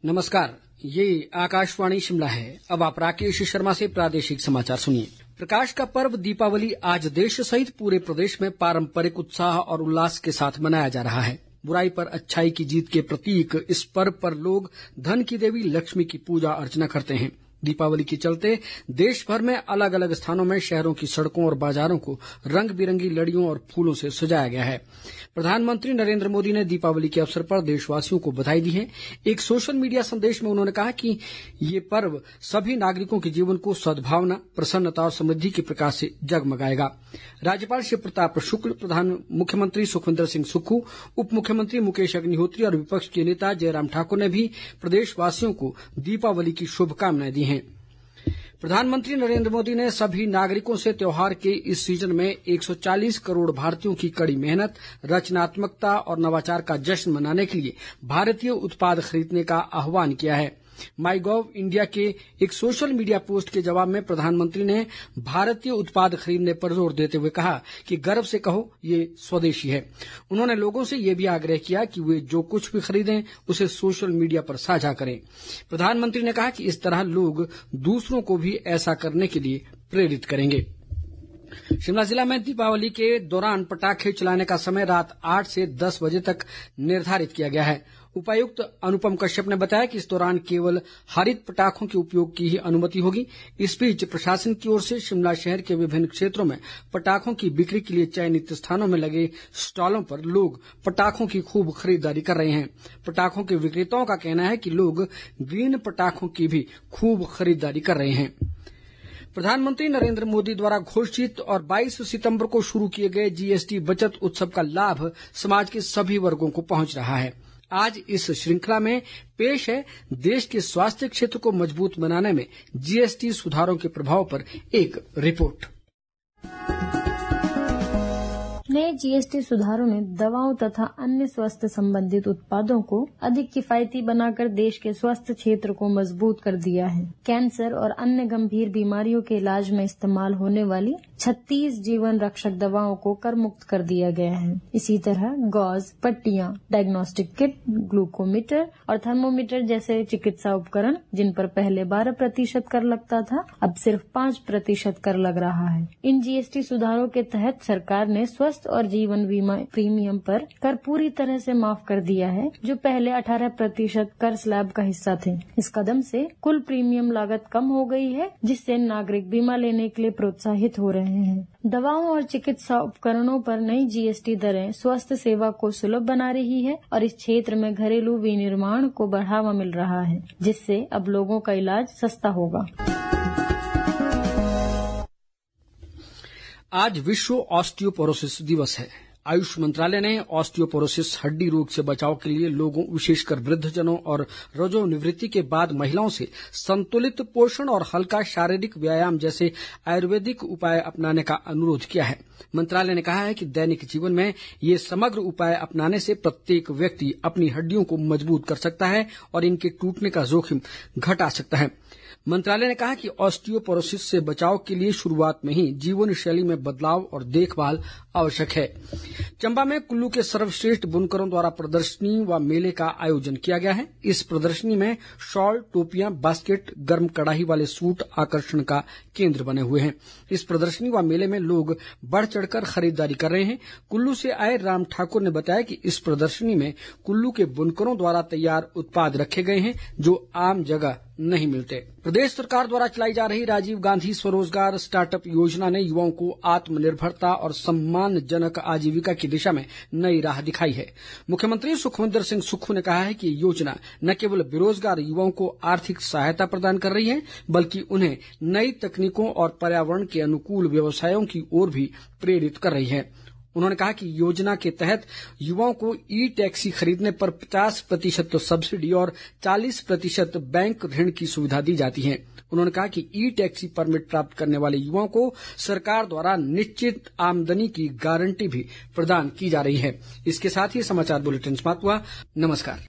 नमस्कार, ये आकाशवाणी शिमला है। अब आप राकेश शर्मा से प्रादेशिक समाचार सुनिए। प्रकाश का पर्व दीपावली आज देश सहित पूरे प्रदेश में पारंपरिक उत्साह और उल्लास के साथ मनाया जा रहा है। बुराई पर अच्छाई की जीत के प्रतीक इस पर्व पर लोग धन की देवी लक्ष्मी की पूजा अर्चना करते हैं। दीपावली के चलते देश भर में अलग अलग स्थानों में शहरों की सड़कों और बाजारों को रंग बिरंगी लड़ियों और फूलों से सजाया गया है। प्रधानमंत्री नरेंद्र मोदी ने दीपावली के अवसर पर देशवासियों को बधाई दी है। एक सोशल मीडिया संदेश में उन्होंने कहा कि ये पर्व सभी नागरिकों के जीवन को सद्भावना, प्रसन्नता और समृद्धि के प्रकाश से जगमगाएगा। राज्यपाल शिव प्रताप शुक्ल, मुख्यमंत्री सुखविंदर सिंह सुक्खू, उप मुख्यमंत्री मुकेश अग्निहोत्री और विपक्ष के नेता जयराम ठाकुर ने भी प्रदेशवासियों को दीपावली की शुभकामनाएं दी हैं। प्रधानमंत्री नरेंद्र मोदी ने सभी नागरिकों से त्योहार के इस सीजन में 140 करोड़ भारतीयों की कड़ी मेहनत, रचनात्मकता और नवाचार का जश्न मनाने के लिए भारतीय उत्पाद खरीदने का आह्वान किया है। माई गॉव इंडिया के एक सोशल मीडिया पोस्ट के जवाब में प्रधानमंत्री ने भारतीय उत्पाद खरीदने पर जोर देते हुए कहा कि गर्व से कहो ये स्वदेशी है। उन्होंने लोगों से ये भी आग्रह किया कि वे जो कुछ भी खरीदें उसे सोशल मीडिया पर साझा करें। प्रधानमंत्री ने कहा कि इस तरह लोग दूसरों को भी ऐसा करने के लिए प्रेरित करेंगे। शिमला जिला में दीपावली के दौरान पटाखे चलाने का समय रात 8 से 10 बजे तक निर्धारित किया गया है। उपायुक्त अनुपम कश्यप ने बताया कि इस दौरान केवल हरित पटाखों के उपयोग की ही अनुमति होगी। इस बीच प्रशासन की ओर से शिमला शहर के विभिन्न क्षेत्रों में पटाखों की बिक्री के लिए चयनित स्थानों में लगे स्टॉलों पर लोग पटाखों की खूब खरीदारी कर रहे हैं। पटाखों के विक्रेताओं का कहना है कि लोग ग्रीन पटाखों की भी खूब खरीदारी कर रहे हैं। प्रधानमंत्री नरेंद्र मोदी द्वारा घोषित और 22 सितंबर को शुरू किए गए जीएसटी बचत उत्सव का लाभ समाज के सभी वर्गों को पहुंच रहा है। आज इस श्रृंखला में पेश है देश के स्वास्थ्य क्षेत्र को मजबूत बनाने में जीएसटी सुधारों के प्रभाव पर एक रिपोर्ट। नए जीएसटी सुधारों ने दवाओं तथा अन्य स्वास्थ्य संबंधित उत्पादों को अधिक किफायती बनाकर देश के स्वास्थ्य क्षेत्र को मजबूत कर दिया है। कैंसर और अन्य गंभीर बीमारियों के इलाज में इस्तेमाल होने वाली 36 जीवन रक्षक दवाओं को कर मुक्त कर दिया गया है। इसी तरह गॉज, पट्टियां, डायग्नोस्टिक किट, ग्लूकोमीटर और थर्मोमीटर जैसे चिकित्सा उपकरण जिन पर पहले 12% कर लगता था, अब सिर्फ 5% कर लग रहा है। इन जीएसटी सुधारों के तहत सरकार ने स्वास्थ्य और जीवन बीमा प्रीमियम पर कर पूरी तरह से माफ कर दिया है, जो पहले 18% कर स्लैब का हिस्सा थे। इस कदम से कुल प्रीमियम लागत कम हो गई है, जिससे नागरिक बीमा लेने के लिए प्रोत्साहित हो रहे हैं। दवाओं और चिकित्सा उपकरणों पर नई जीएसटी दरें स्वास्थ्य सेवा को सुलभ बना रही है और इस क्षेत्र में घरेलू विनिर्माण को बढ़ावा मिल रहा है, जिससे अब लोगों का इलाज सस्ता होगा। आज विश्व ऑस्टियोपोरोसिस दिवस है। आयुष मंत्रालय ने ऑस्टियोपोरोसिस हड्डी रोग से बचाव के लिए लोगों, विशेषकर वृद्धजनों और रजोनिवृत्ति के बाद महिलाओं से संतुलित पोषण और हल्का शारीरिक व्यायाम जैसे आयुर्वेदिक उपाय अपनाने का अनुरोध किया है। मंत्रालय ने कहा है कि दैनिक जीवन में ये समग्र उपाय अपनाने से प्रत्येक व्यक्ति अपनी हड्डियों को मजबूत कर सकता है और इनके टूटने का जोखिम घटा सकता है। मंत्रालय ने कहा कि ऑस्टियोपोरोसिस से बचाव के लिए शुरुआत में ही जीवन शैली में बदलाव और देखभाल आवश्यक है। चंबा में कुल्लू के सर्वश्रेष्ठ बुनकरों द्वारा प्रदर्शनी व मेले का आयोजन किया गया है। इस प्रदर्शनी में शॉल, टोपियां, बास्केट, गर्म कढ़ाई वाले सूट आकर्षण का केंद्र बने हुए हैं। इस प्रदर्शनी व मेले में लोग बढ़ चढ़कर खरीदारी कर रहे हैं। कुल्लू से आए राम ठाकुर ने बताया कि इस प्रदर्शनी में कुल्लू के बुनकरों द्वारा तैयार उत्पाद रखे गए हैं जो आम जगह नहीं मिलते। प्रदेश सरकार द्वारा चलाई जा रही राजीव गांधी स्वरोजगार स्टार्टअप योजना ने युवाओं को आत्मनिर्भरता और सम्मानजनक आजीविका की दिशा में नई राह दिखाई है। मुख्यमंत्री सुखविंदर सिंह सुक्खू ने कहा है कि ये योजना न केवल बेरोजगार युवाओं को आर्थिक सहायता प्रदान कर रही है, बल्कि उन्हें नई तकनीकों और पर्यावरण के अनुकूल व्यवसायों की ओर भी प्रेरित कर रही है। उन्होंने कहा कि योजना के तहत युवाओं को ई टैक्सी खरीदने पर 50% सब्सिडी और 40% बैंक ऋण की सुविधा दी जाती है। उन्होंने कहा कि ई टैक्सी परमिट प्राप्त करने वाले युवाओं को सरकार द्वारा निश्चित आमदनी की गारंटी भी प्रदान की जा रही है। इसके साथ ही समाचार बुलेटिन समाप्त हुआ। नमस्कार।